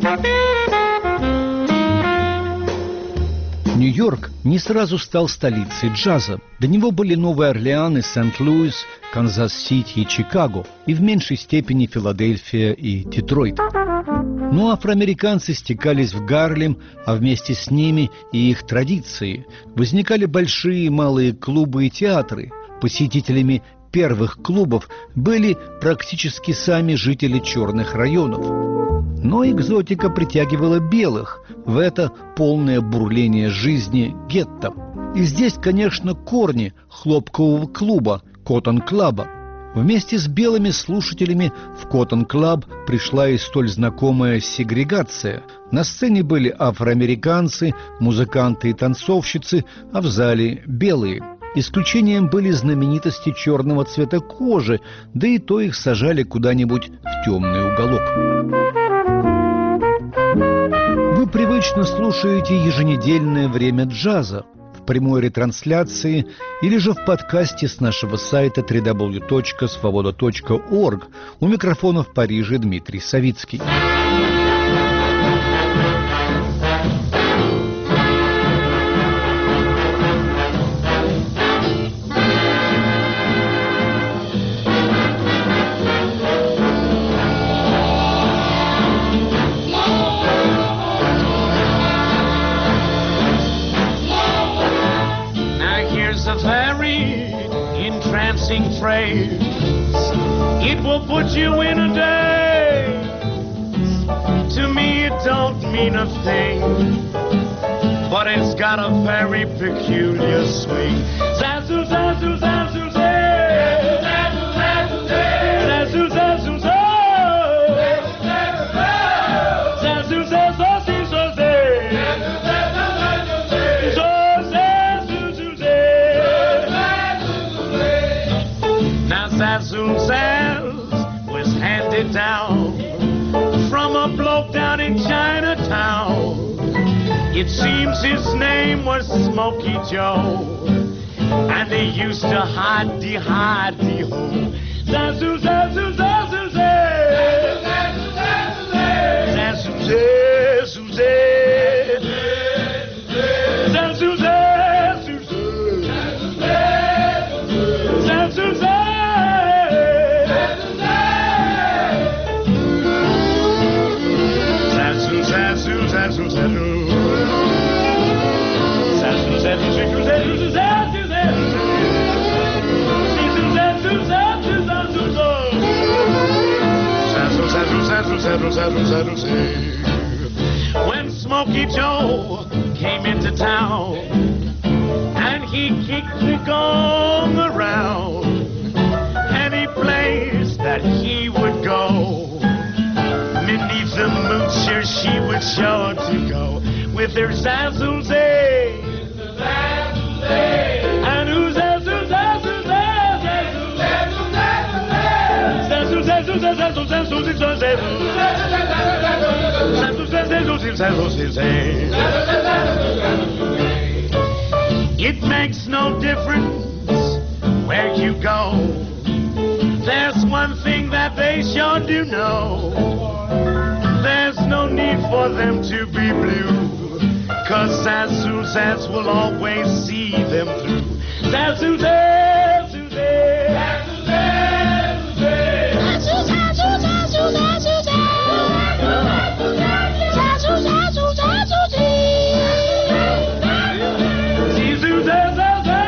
Нью-Йорк не сразу стал столицей джаза. До него были Новый Орлеан и Сент-Луис, Канзас-Сити и Чикаго, и в меньшей степени Филадельфия и Детройт. Но афроамериканцы стекались в Гарлем, а вместе с ними и их традиции. Возникали большие и малые клубы и театры. Посетителями первых клубов были практически сами жители черных районов. Но экзотика притягивала белых в это полное бурление жизни гетто. И здесь, конечно, корни хлопкового клуба «Коттон-клаба». Вместе с белыми слушателями в «Коттон-клаб» пришла и столь знакомая сегрегация. На сцене были афроамериканцы, музыканты и танцовщицы, а в зале белые. Исключением были знаменитости черного цвета кожи, да и то их сажали куда-нибудь в темный уголок. Вы привычно слушаете еженедельное «Время джаза» в прямой ретрансляции или же в подкасте с нашего сайта www.svoboda.org. У микрофона в Париже Дмитрий Савицкий. Phrase. It will put you in a daze. To me it don't mean a thing, but it's got a very peculiar swing. Zazu, zazu, zazu, zazu, zazu, zazu, zazu, zazu, zazu, zazu, zazu, Zazu Zaz was handed down from a bloke down in Chinatown. It seems his name was Smokey Joe, and he used to hidey ho. Zazu Zazu Zazu Zaz, Zazu Zazu Zaz, Zazu Zazu Zaz. When Smokey Joe came into town and he kicked the gong around, any place that he would go, Minnie the Moocher, she would sure to go with her Zazoo-zay. And who's Zazoo, Zazoo, Zazoo, Zazoo, Zazoo, Zazoo, Zazoo, it makes no difference where you go. There's one thing that they sure do know. There's no need for them to be blue, 'cause Zazu Zaz will always see them through. Zazu Zazu Zaz, Zazu Zazu Zaz, Zazu Zazu Zazu Zaz, Zazu Zazu Zazu Zaz, Zazu Zazu.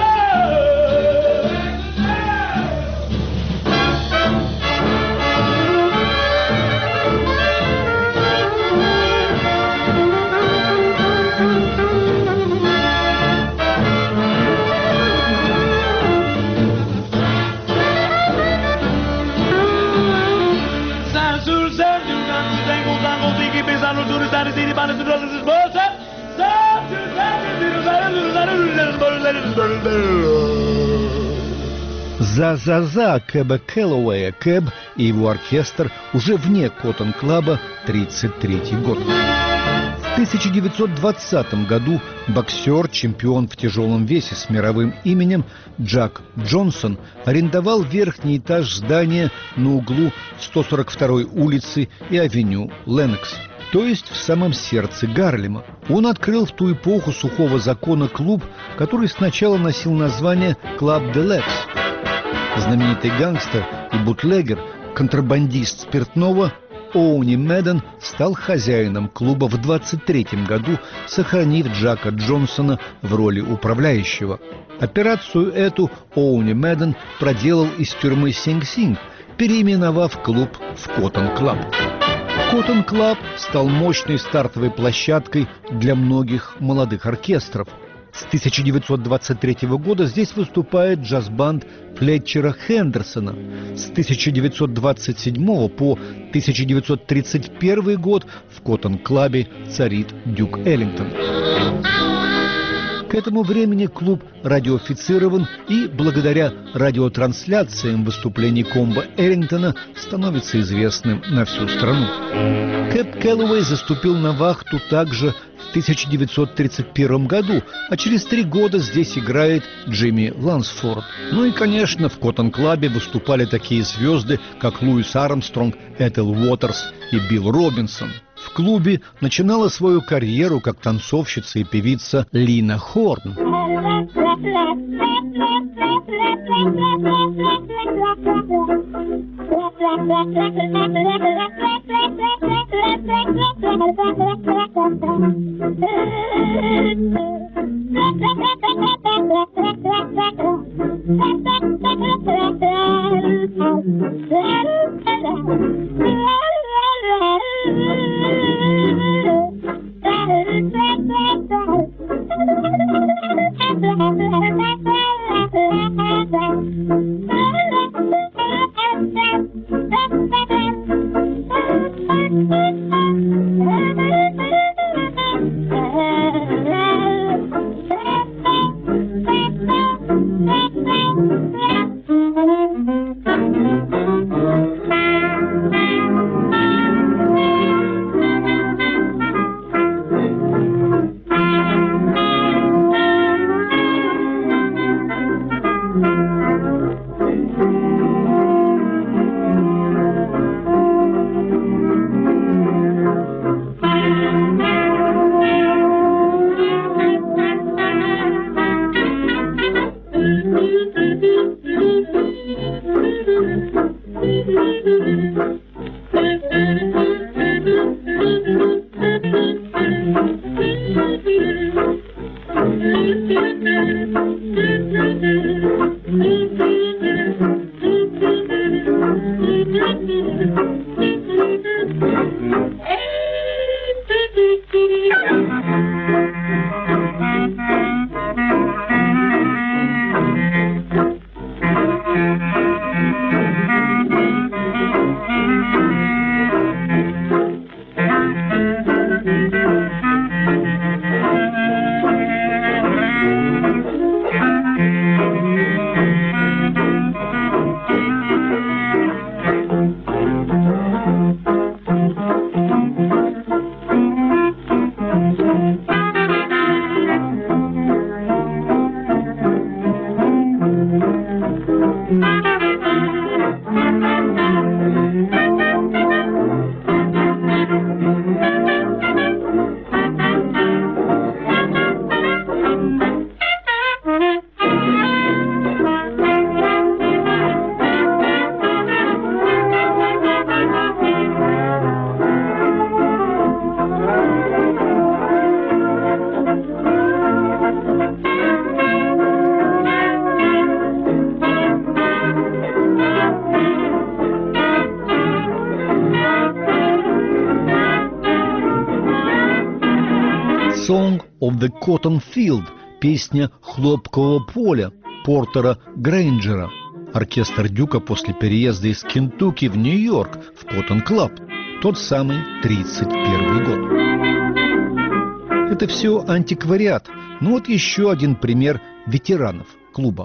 «За-за-за» Кэба Кэллоуэя. Кэб и его оркестр уже вне Коттон-клаба, 1933 год. В 1920 году боксер, чемпион в тяжелом весе с мировым именем Джак Джонсон арендовал верхний этаж здания на углу 142-й улицы и авеню Леннокс. то есть в самом сердце Гарлема. Он открыл в ту эпоху сухого закона клуб, который сначала носил название «Club de Lex». Знаменитый гангстер и бутлегер, контрабандист спиртного Оуни Мэдден стал хозяином клуба в 23-м году, сохранив Джака Джонсона в роли управляющего. Операцию эту Оуни Мэдден проделал из тюрьмы Синг-Синг, переименовав клуб в Коттон Клаб. Коттон Клаб стал мощной стартовой площадкой для многих молодых оркестров. С 1923 года здесь выступает джаз-банд Флетчера Хендерсона. С 1927 по 1931 год в Коттон-клабе царит Дюк Эллингтон. К этому времени клуб радиофицирован и благодаря радиотрансляциям выступлений комбо Эллингтона становится известным на всю страну. Кэп Кэллоуэй заступил на вахту также в 1931 году, а через 3 года здесь играет Джимми Лансфорд. Ну и, конечно, в Коттон-клабе выступали такие звезды, как Луис Армстронг, Этел Уотерс и Билл Робинсон. В клубе начинала свою карьеру как танцовщица и певица Лина Хорн. «Song of the Cotton Field» – песня «Хлопкового поля» Портера Грейнджера. Оркестр Дюка после переезда из Кентукки в Нью-Йорк в Коттон-клаб. Тот самый 31 год. Это все антиквариат. Ну вот еще один пример ветеранов клуба.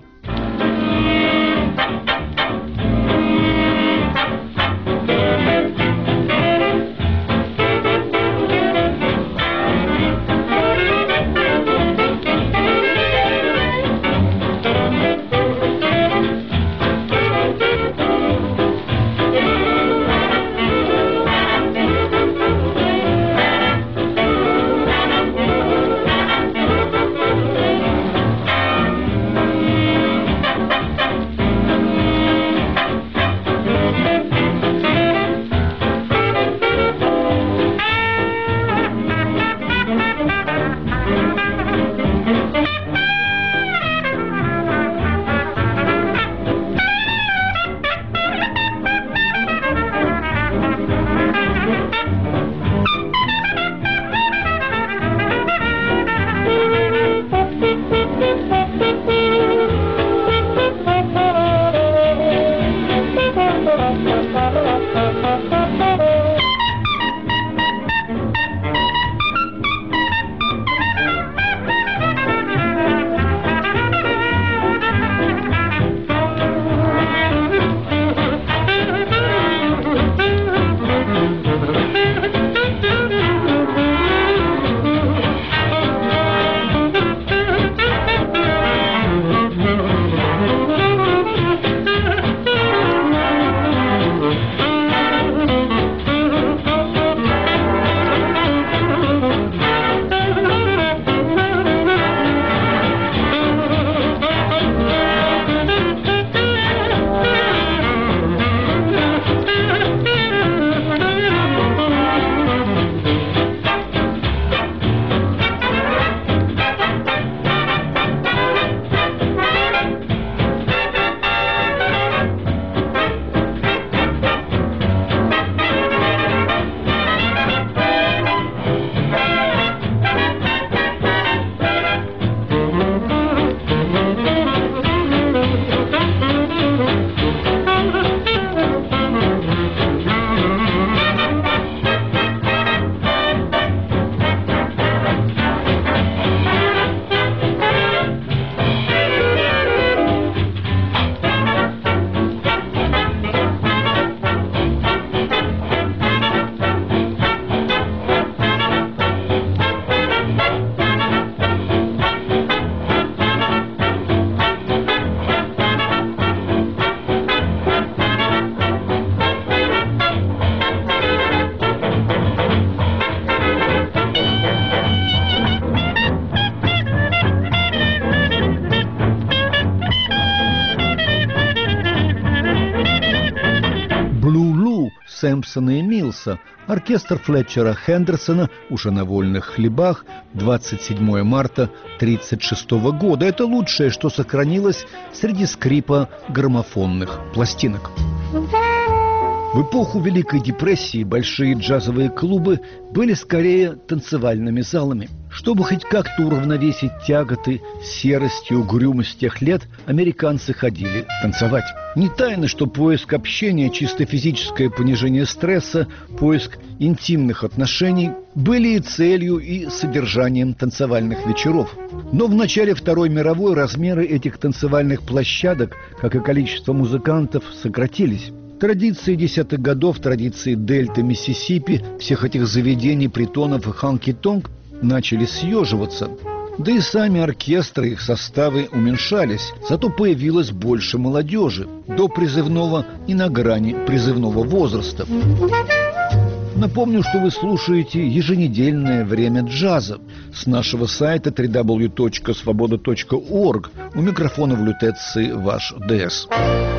Томпсона и Милса, оркестр Флетчера Хендерсона «Уже на вольных хлебах», 27 марта 1936 года. Это лучшее, что сохранилось среди скрипа граммофонных пластинок. В эпоху Великой депрессии большие джазовые клубы были скорее танцевальными залами. Чтобы хоть как-то уравновесить тяготы, серость и угрюмость тех лет, американцы ходили танцевать. Не тайно, что поиск общения, чисто физическое понижение стресса, поиск интимных отношений были и целью, и содержанием танцевальных вечеров. Но в начале Второй мировой размеры этих танцевальных площадок, как и количество музыкантов, сократились. Традиции десятых годов, традиции дельты Миссисипи, всех этих заведений, притонов и ханки-тонг начали съеживаться. Да и сами оркестры, их составы уменьшались, зато появилось больше молодежи, до призывного и на грани призывного возраста. Напомню, что вы слушаете еженедельное «Время джаза» с нашего сайта www.svoboda.org. У микрофона в лютеции ваш ДС.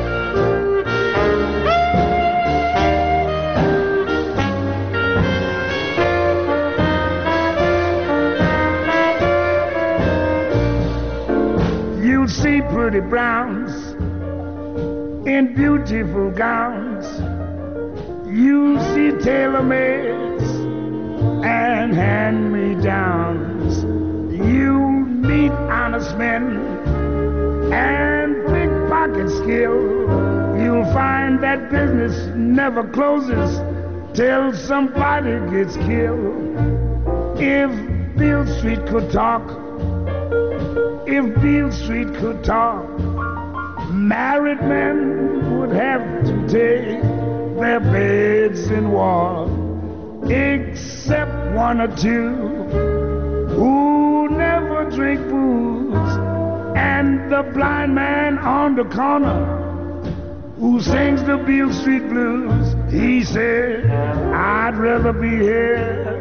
See pretty browns in beautiful gowns. You see tailor-mades and hand-me-downs. You meet honest men and pickpocket skill. You'll find that business never closes till somebody gets killed. If Beale Street could talk, if Beale Street could talk, married men would have to take their beds in war, except one or two who never drink booze, and the blind man on the corner who sings the Beale Street blues. He said, I'd rather be here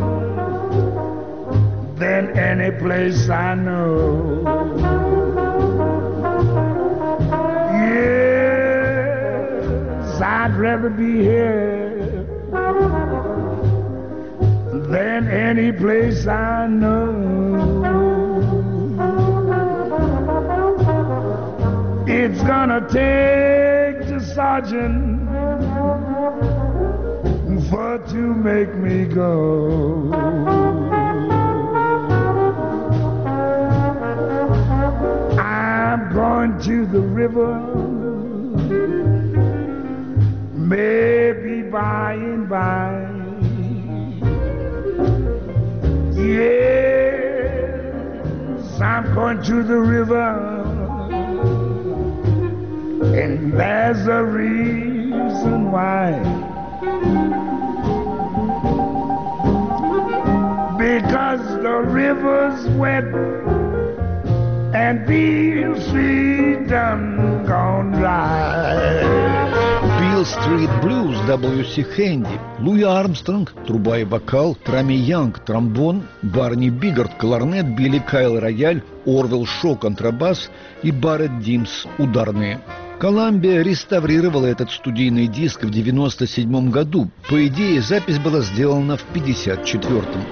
than any place I know. Yes, I'd rather be here than any place I know. It's gonna take the sergeant for to make me go. I'm going to the river, maybe by and by. Yes, I'm going to the river, and there's a reason why. Because the river's wet and Beale Street done gone dry. Beale Street Blues, W.C. Хэнди, Луи Армстронг, труба и вокал, Трами Янг, тромбон, Барни Бигард, кларнет, Билли Кайл, рояль, Орвилл Шо, контрабас и Барретт Димс, ударные. Коламбия реставрировала этот студийный диск в 1997 году. По идее, запись была сделана в 1954.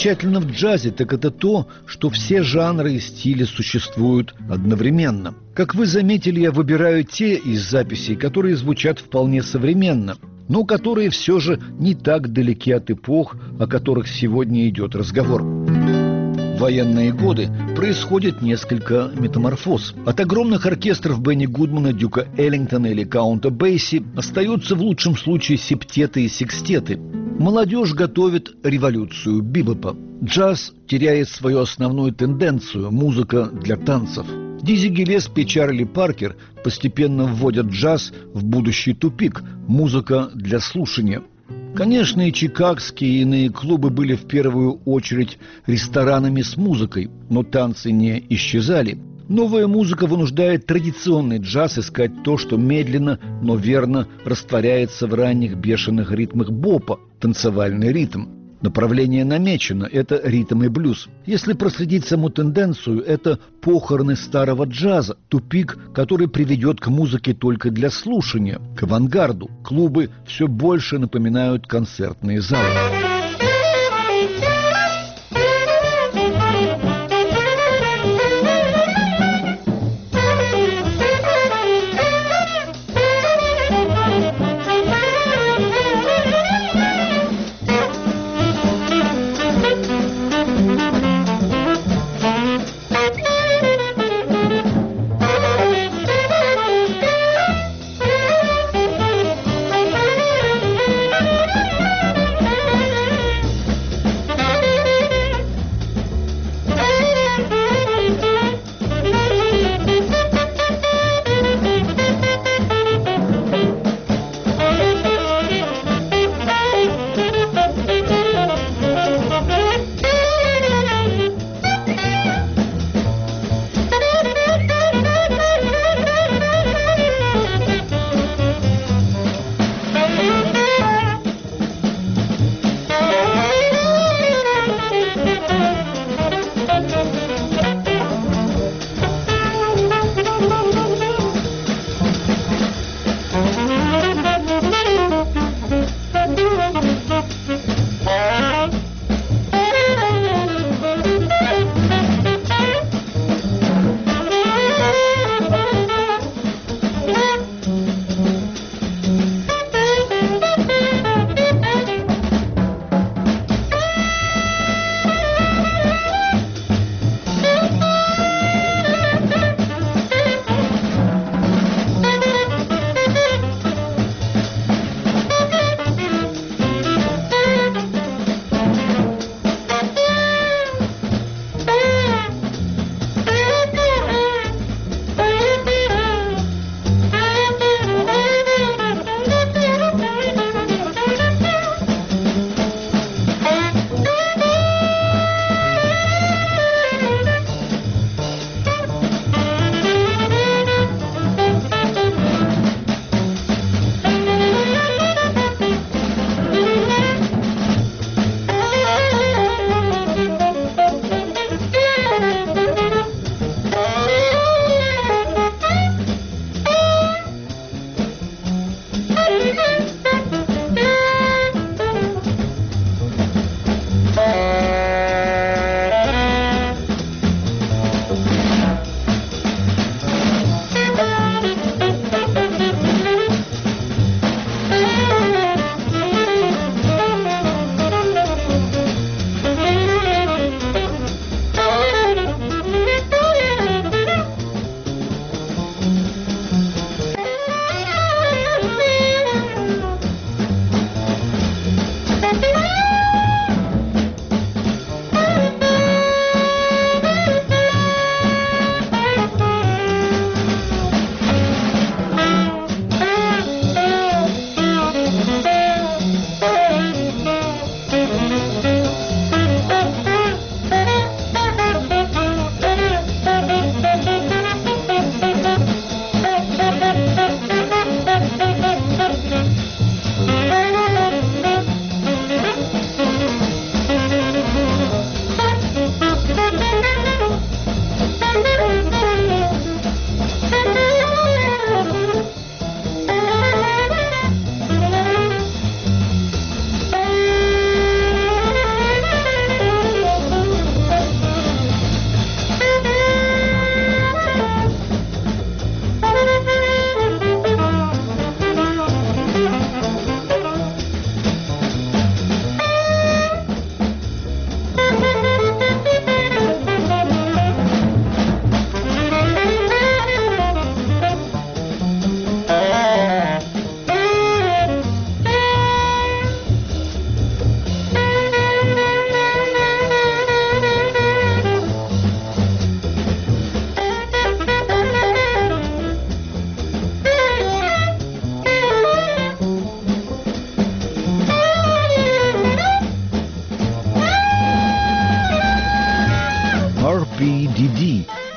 замечательно в джазе, так это то, что все жанры и стили существуют одновременно. Как вы заметили, я выбираю те из записей, которые звучат вполне современно, но которые все же не так далеки от эпох, о которых сегодня идет разговор. В военные годы происходит несколько метаморфоз. От огромных оркестров Бенни Гудмана, Дюка Эллингтона или Каунта Бейси остаются в лучшем случае септеты и секстеты. Молодежь готовит революцию бибопа. Джаз теряет свою основную тенденцию – музыка для танцев. Дизи Гиллеспи и Чарли Паркер постепенно вводят джаз в будущий тупик – музыка для слушания. Конечно, и чикагские и иные клубы были в первую очередь ресторанами с музыкой, но танцы не исчезали. Новая музыка вынуждает традиционный джаз искать то, что медленно, но верно растворяется в ранних бешеных ритмах бопа – танцевальный ритм. Направление намечено – это ритм и блюз. Если проследить саму тенденцию, это похороны старого джаза, тупик, который приведет к музыке только для слушания, к авангарду. Клубы все больше напоминают концертные залы.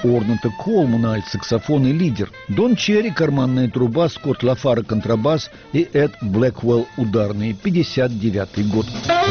Орната Колмана, альт-саксофон и лидер, Дон Черри, карманная труба, Скотт Лафара, контрабас и Эд Блэквелл, ударные, 59-й год.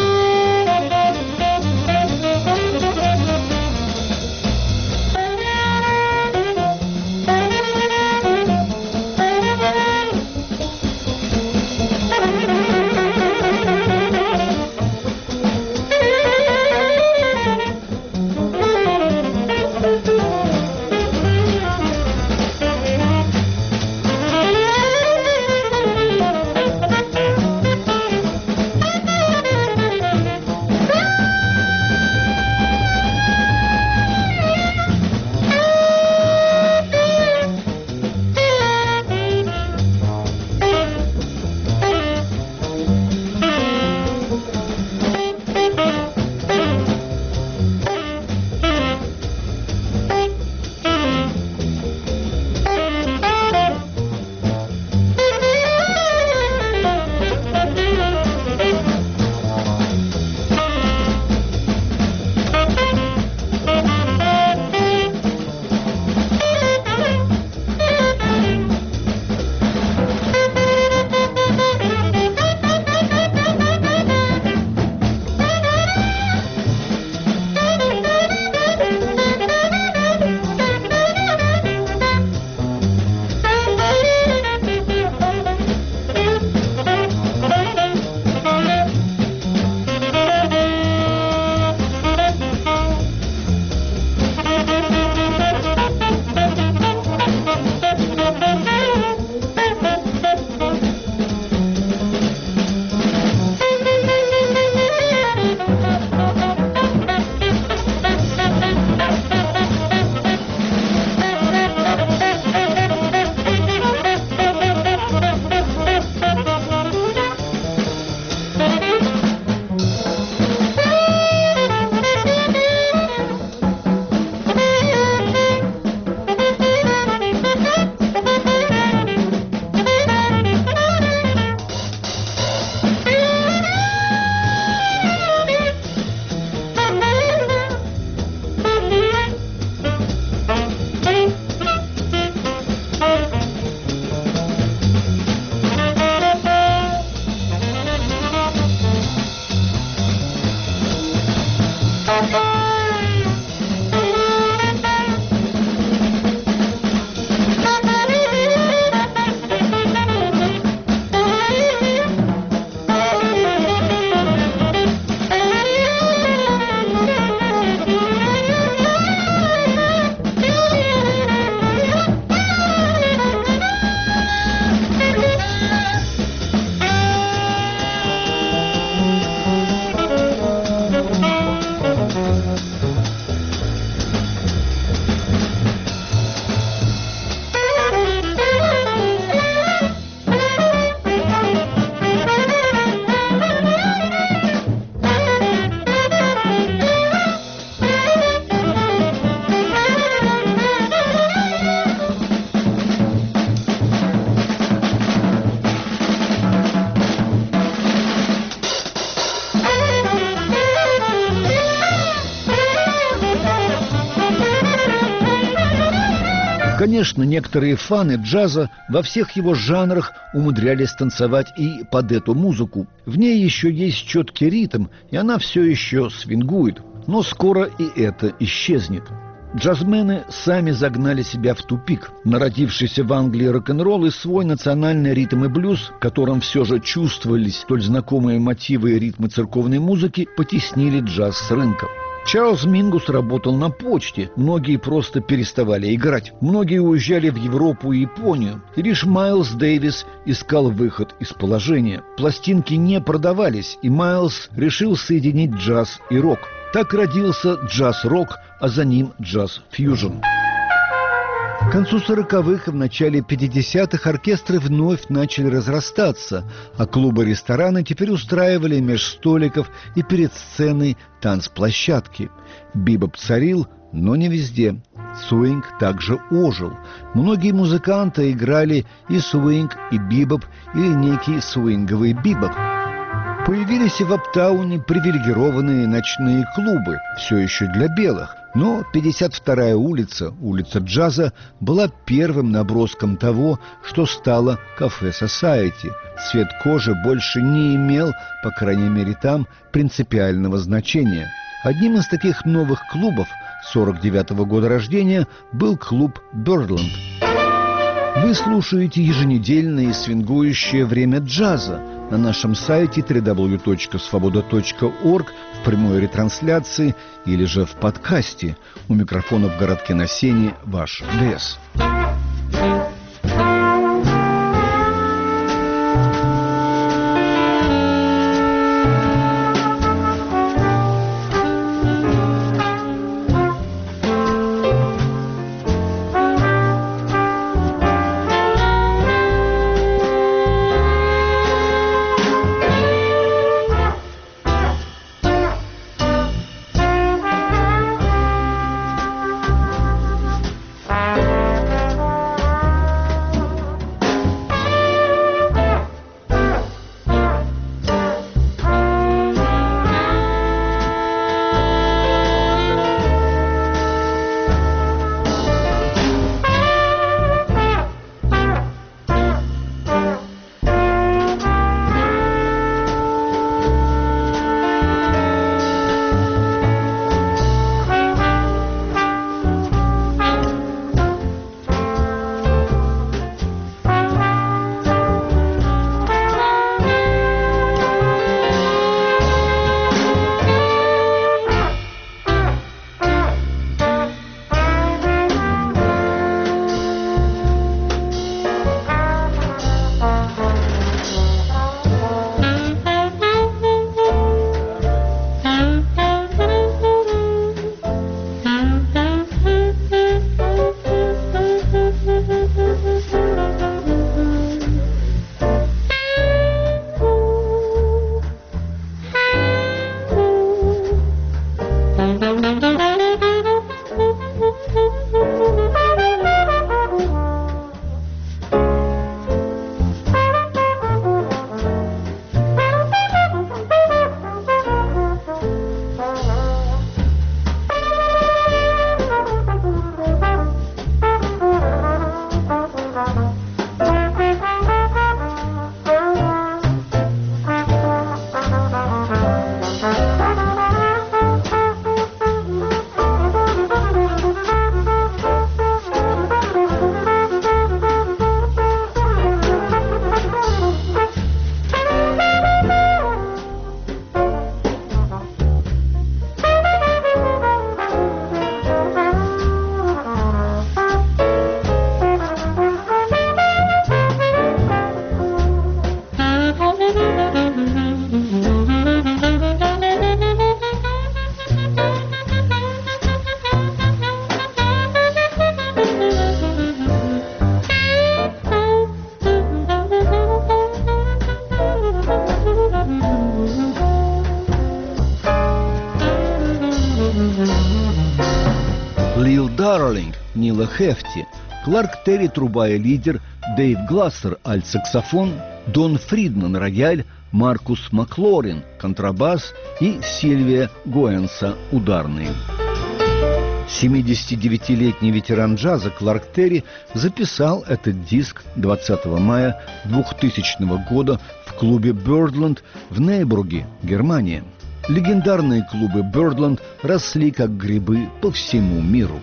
Конечно, некоторые фаны джаза во всех его жанрах умудрялись танцевать и под эту музыку. В ней еще есть четкий ритм, и она все еще свингует. Но скоро и это исчезнет. Джазмены сами загнали себя в тупик. Народившийся в Англии рок-н-ролл и свой национальный ритм и блюз, в котором все же чувствовались столь знакомые мотивы и ритмы церковной музыки, потеснили джаз с рынка. Чарльз Мингус работал на почте, многие просто переставали играть. Многие уезжали в Европу и Японию, и лишь Майлз Дэвис искал выход из положения. Пластинки не продавались, и Майлз решил соединить джаз и рок. Так родился джаз-рок, а за ним джаз-фьюжн. К концу 40-х и в начале 50-х оркестры вновь начали разрастаться, а клубы-рестораны теперь устраивали меж столиков и перед сценой танцплощадки. Бибоп царил, но не везде. Свинг также ожил. Многие музыканты играли и свинг, и бибоп, или некий свинговый бибоп. Появились и в Аптауне привилегированные ночные клубы, все еще для белых. Но 52-я улица, улица джаза, была первым наброском того, что стало кафе «Сосайти». Цвет кожи больше не имел, по крайней мере там, принципиального значения. Одним из таких новых клубов 49-го года рождения был клуб «Бёрдланд». Вы слушаете еженедельное и свингующее время джаза на нашем сайте www.svoboda.org в прямой ретрансляции или же в подкасте. У микрофона в городке на Сене ваш Дес. Лил Дарлинг, Нила Хефти, Кларк Терри труба и лидер, Дэйв Глассер альт-саксофон, Дон Фридман рояль, Маркус Маклорин контрабас и Сильвия Гоэнса ударные. 79-летний ветеран джаза Кларк Терри записал этот диск 20 мая 2000 года в клубе «Бёрдланд» в Нейбурге, Германия. Легендарные клубы «Бёрдланд» росли как грибы по всему миру.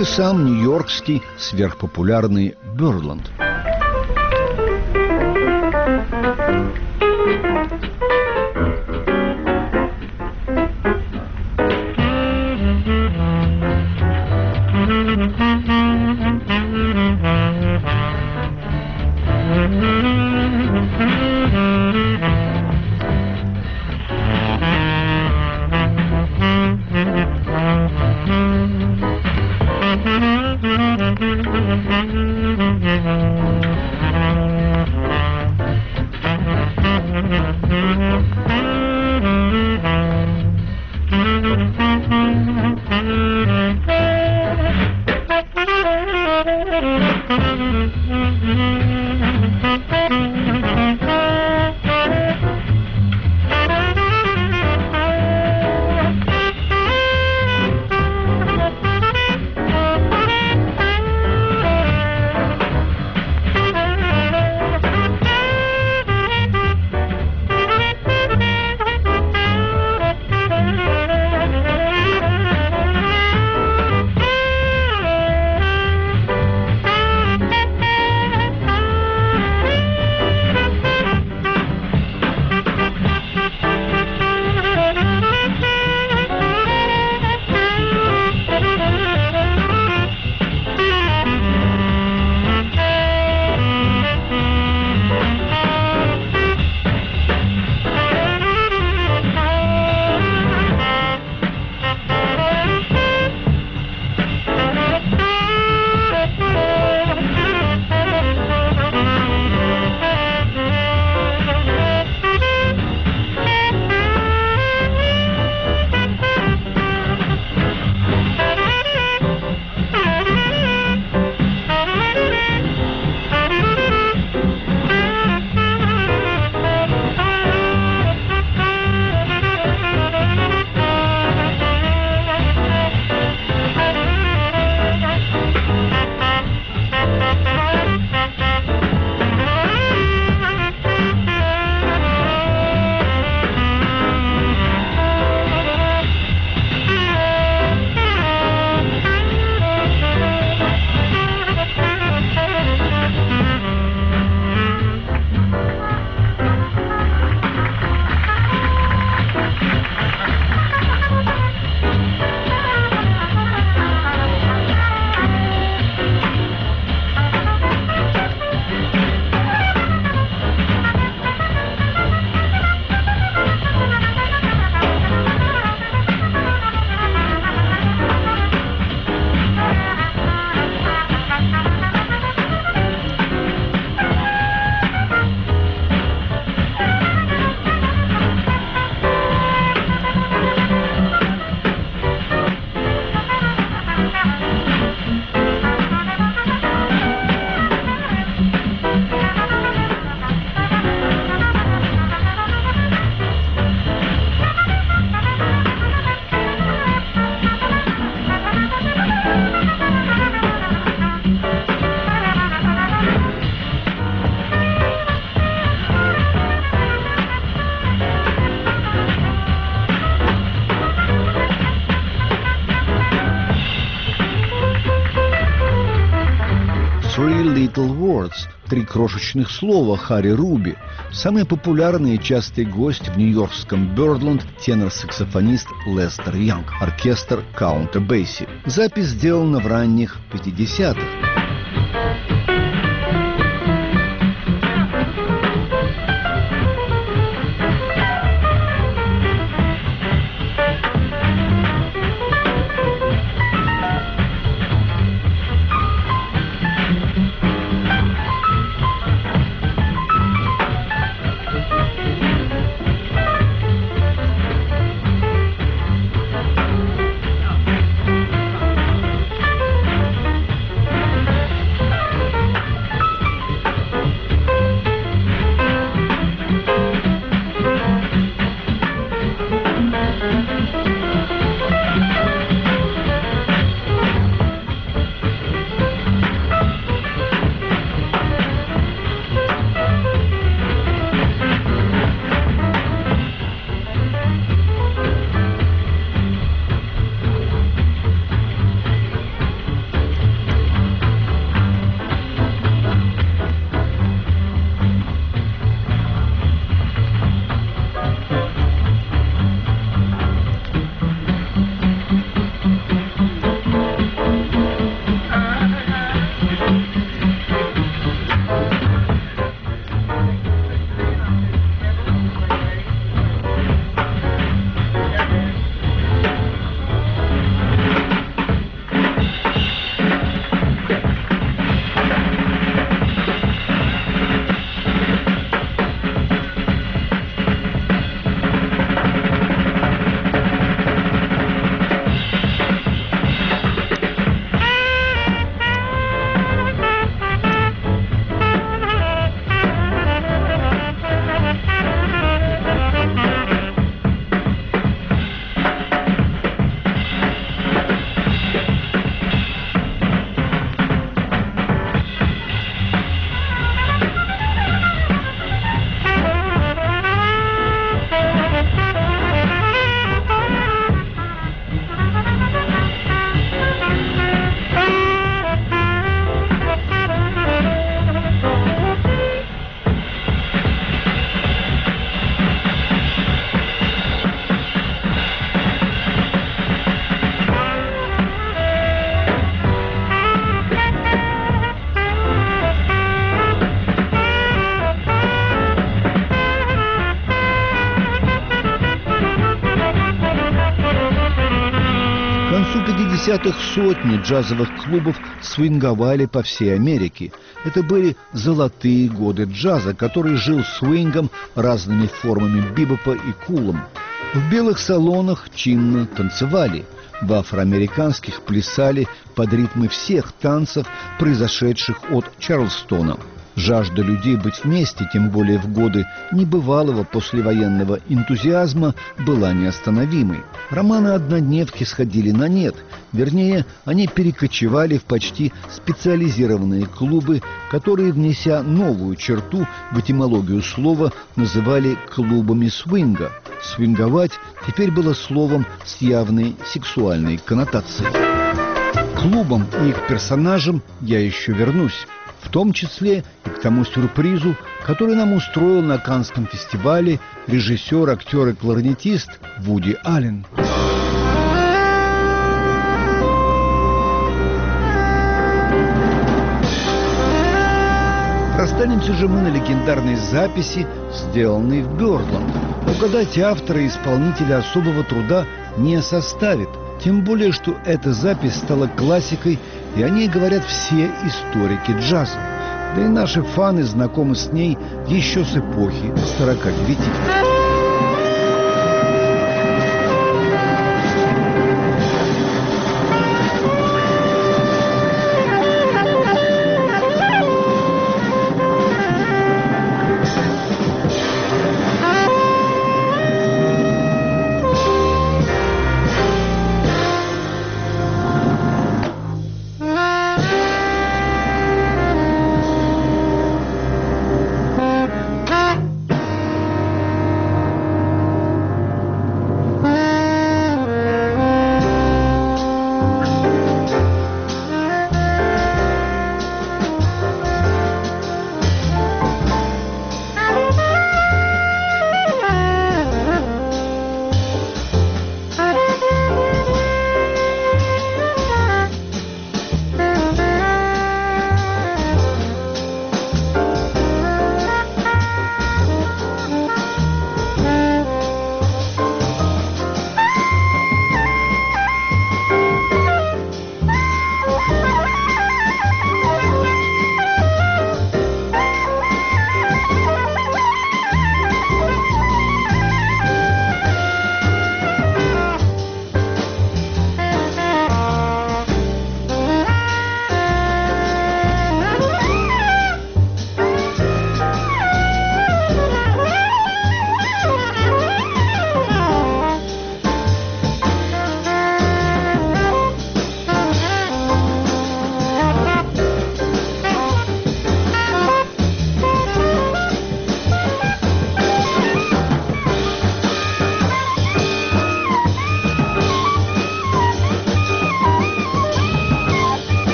и сам нью-йоркский сверхпопулярный Бёрдланд. Three Little Words – три крошечных слова Харри Руби. Самый популярный и частый гость в нью-йоркском Бёрдланд – тенор-саксофонист Лестер Янг, оркестр Каунта Бейси. Запись сделана в ранних 50-х. концу 50-х сотни джазовых клубов свинговали по всей Америке. Это были золотые годы джаза, который жил свингом, разными формами бибопа и кулом. В белых салонах чинно танцевали, в афроамериканских плясали под ритмы всех танцев, произошедших от Чарльстона. Жажда людей быть вместе, тем более в годы небывалого послевоенного энтузиазма, была неостановимой. Романы-однодневки сходили на нет. Вернее, они перекочевали в почти специализированные клубы, которые, внеся новую черту в этимологию слова, называли клубами свинга. Свинговать теперь было словом с явной сексуальной коннотацией. К клубам и их персонажам я еще вернусь. В том числе и к тому сюрпризу, который нам устроил на Каннском фестивале режиссер, актер и кларнетист Вуди Аллен. Расстанемся же мы на легендарной записи, сделанной в Бёрдланд. Угадать автора и исполнителя особого труда не составит. Тем более, что эта запись стала классикой, и о ней говорят все историки джаза. Да и наши фаны знакомы с ней еще с эпохи 49.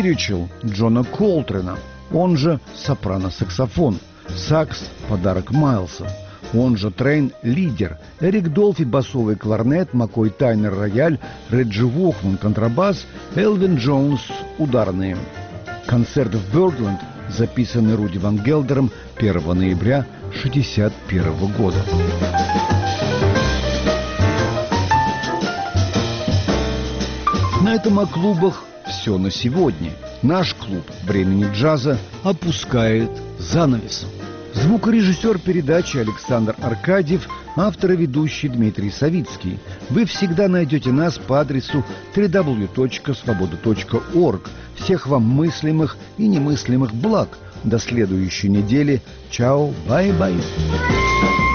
Спиричуал Джона Колтрена, он же сопрано-саксофон, сакс – подарок Майлса, он же Трейн – лидер, Эрик Долфи – басовый кларнет, Маккой Тайнер – рояль, Реджи Вохман – контрабас, Элвин Джонс – ударные. Концерт в Бёрдленд, записанный Руди Ван Гелдером 1 ноября 1961 года. На этом о клубах все на сегодня. Наш клуб «Времени джаза» опускает занавес. Звукорежиссер передачи Александр Аркадьев, автор и ведущий Дмитрий Савицкий. Вы всегда найдете нас по адресу www.svoboda.org. Всех вам мыслимых и немыслимых благ. До следующей недели. Чао, бай-бай.